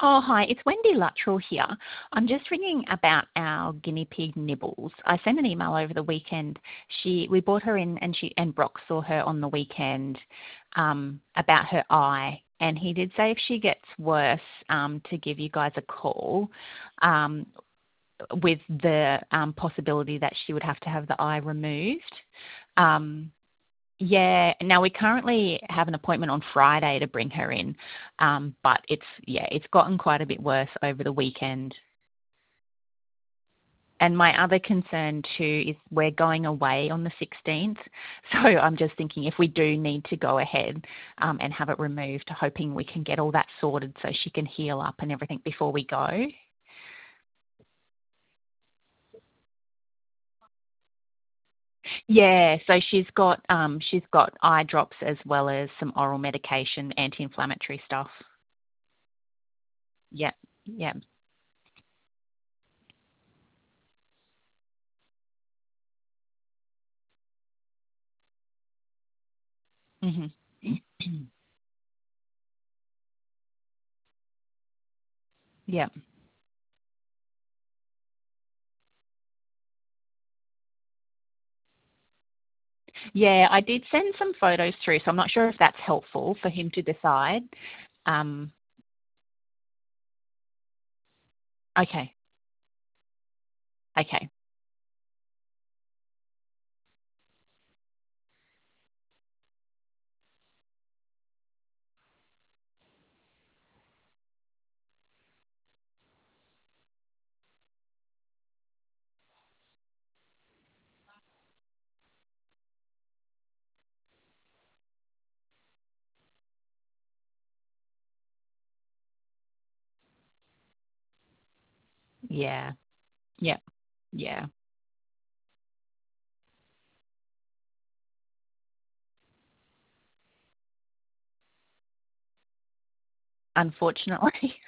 Oh, hi, it's Wendy Luttrell here. I'm just ringing about our guinea pig Nibbles. I sent an email over the weekend. We brought her in, and Brock saw her on the weekend about her eye, and he did say if she gets worse, to give you guys a call, with the possibility that she would have to have the eye removed. Um, yeah. Now we currently have an appointment on Friday to bring her in, but it's gotten quite a bit worse over the weekend. And my other concern too is we're going away on the 16th, so I'm just thinking if we do need to go ahead and have it removed, hoping we can get all that sorted so she can heal up and everything before we go. Yeah, so she's got eye drops as well as some oral medication, anti-inflammatory stuff. Yep, yep. Mhm. Yep. Yeah, I did send some photos through, so I'm not sure if that's helpful for him to decide. Um, okay, okay. Yeah, yep, yeah. Unfortunately,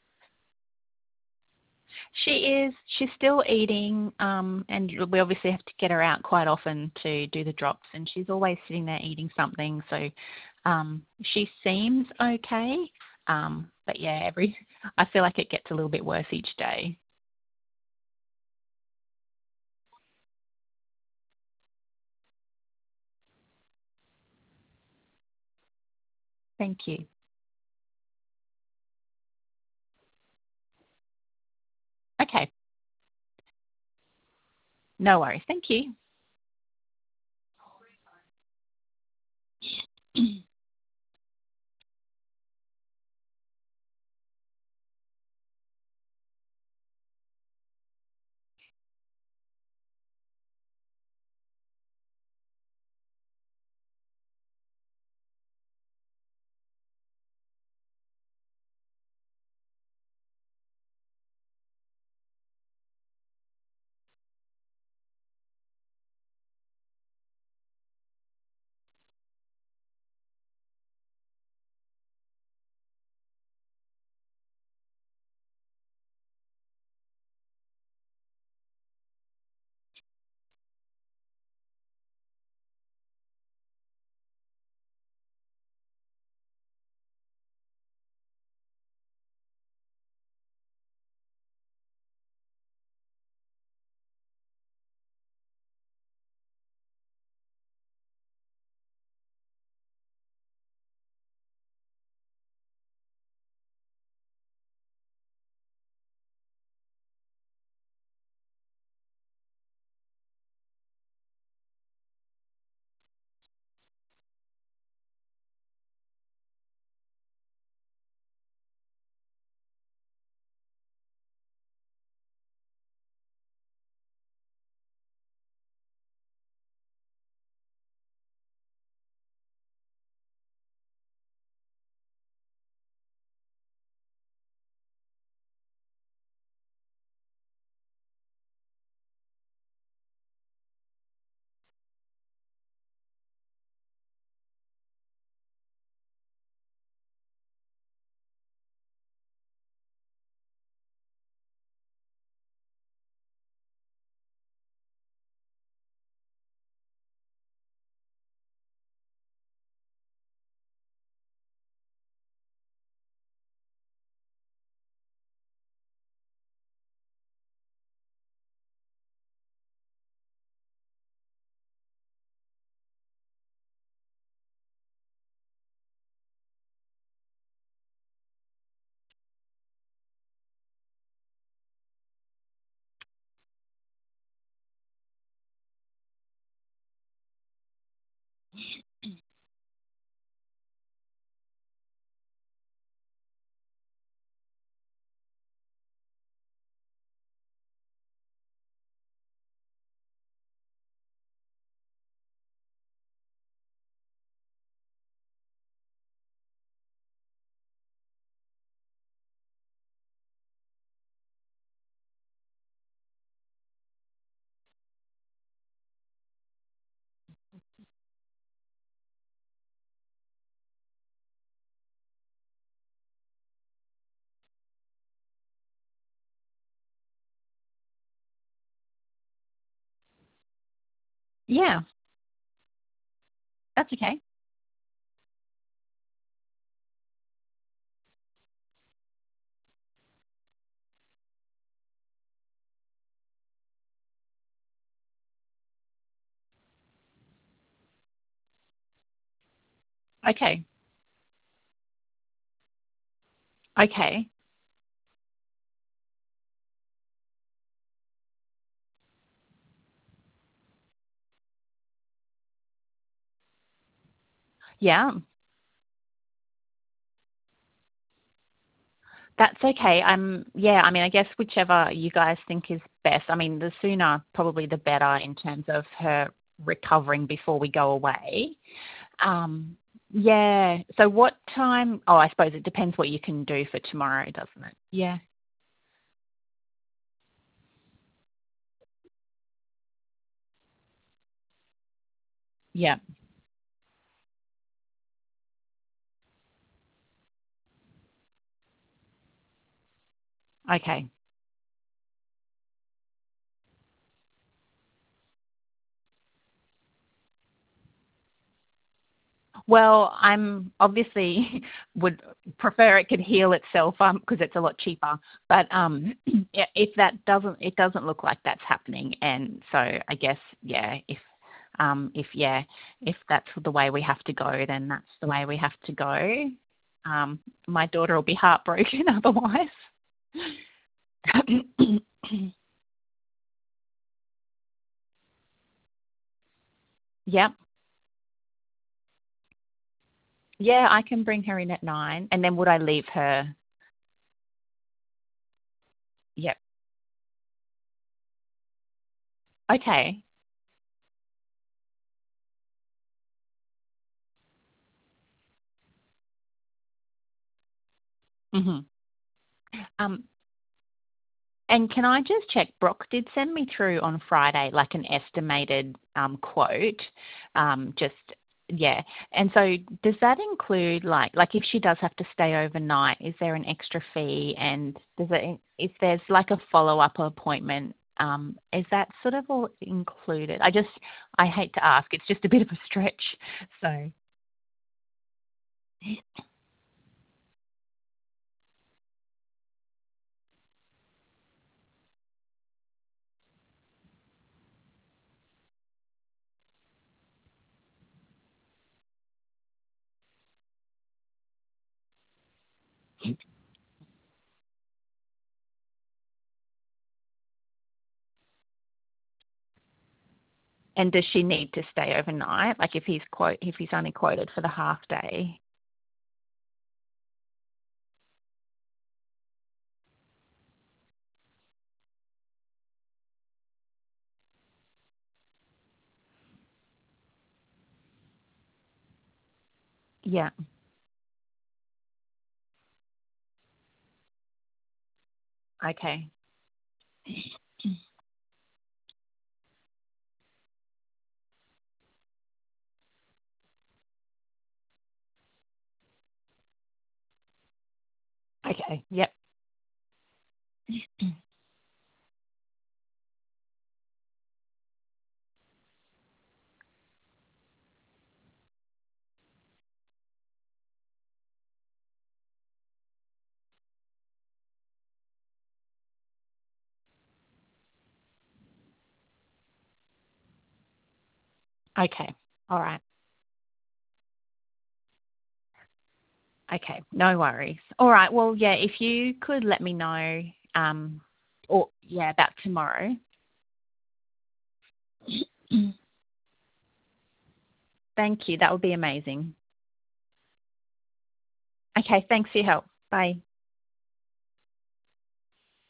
she is. She's still eating, and we obviously have to get her out quite often to do the drops, and she's always sitting there eating something. So, she seems okay. But yeah, I feel like it gets a little bit worse each day. Thank you. Okay, no worries. Thank you. Yeah, that's okay. Okay. Okay. Yeah. That's okay. Yeah, I mean, I guess whichever you guys think is best. I mean, the sooner probably the better in terms of her recovering before we go away. Um, yeah. So what time? Oh, I suppose it depends what you can do for tomorrow, doesn't it? Yeah. Yeah. Okay. Well, I'm obviously would prefer it could heal itself because it's a lot cheaper. But yeah, if that doesn't, it doesn't look like that's happening, and so I guess yeah, if that's the way we have to go, then that's the way we have to go. My daughter will be heartbroken otherwise. Yep. Yeah, I can bring her in at 9, and then would I leave her? Yep. Okay. Mhm. Um, And can I just check, Brock did send me through on Friday like an estimated quote, just yeah. And so does that include like if she does have to stay overnight, is there an extra fee? And does it if there's like a follow up appointment, is that sort of all included? I hate to ask, it's just a bit of a stretch. So and does she need to stay overnight? Like if he's only quoted for the half day? Yeah. Okay. Okay. Yep. Okay. All right. Okay. No worries. All right. Well, yeah, if you could let me know, or yeah, about tomorrow. Thank you. That would be amazing. Okay. Thanks for your help. Bye.